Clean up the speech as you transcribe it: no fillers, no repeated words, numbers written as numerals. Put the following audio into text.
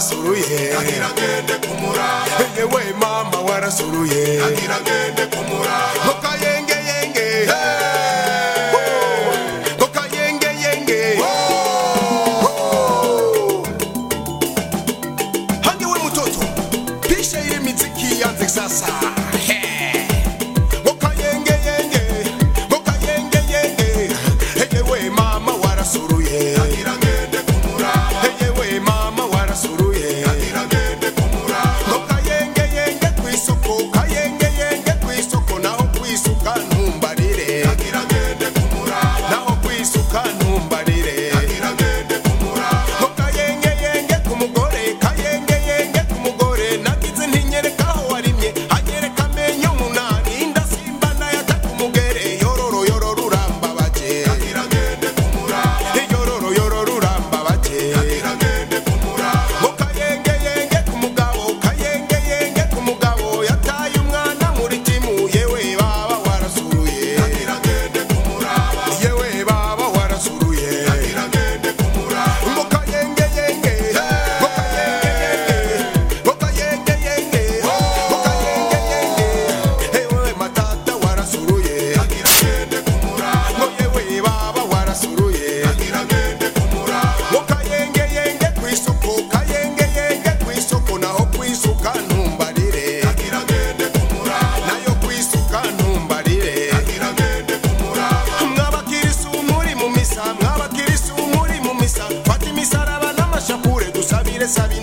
warasuruye agira gende kumuraba yewe mama warasuruye agira gende kumuraba Kokayenge yenge Kokayenge yenge Hangi we mtoto pisha ile miziki yanze sasa Kokayenge yenge Kokayenge yenge yewe mama warasuruye agira gende kumuraba yewe mama warasuruye agira gende kumuraba Kokayenge yenge kwisoko Kayenge yenge kwisoko naho kwisuka ntumbarire agira gende kumuraba naho kwisuka ntumbarire agira gende kumuraba Kokayenge yenge kumugore Kayenge yenge kumugore nagize ntinyereka aho warimye anyereka amenyo munani ndasimba nayata kumugere yororo yororo urambabaje agira gende kumuraba yororo yororo urambabaje agira gende kumuraba Kokayenge yenge kumugabo Kayenge yenge kumugabo yataye umwana muri timu yewe baba warasuruye agira gende kumuraba yewe baba warasuruye agira gende kumuraba Kokayenge yenge Kokayenge yenge Kokayenge yenge yewe matata warasuruye agira gende kumuraba yewe baba warasuruye agira gende kumuraba Kokayenge yenge kwisoko Kayenge yenge kwisoko naho kwisuka ntumbarire agira gende kumuraba nayo kwisuka ntumbarire agira gende kumuraba mwabakirisu muri mu misa mwabakirisu muri mu misa fata imisaraba n'amashapure dusabire sabi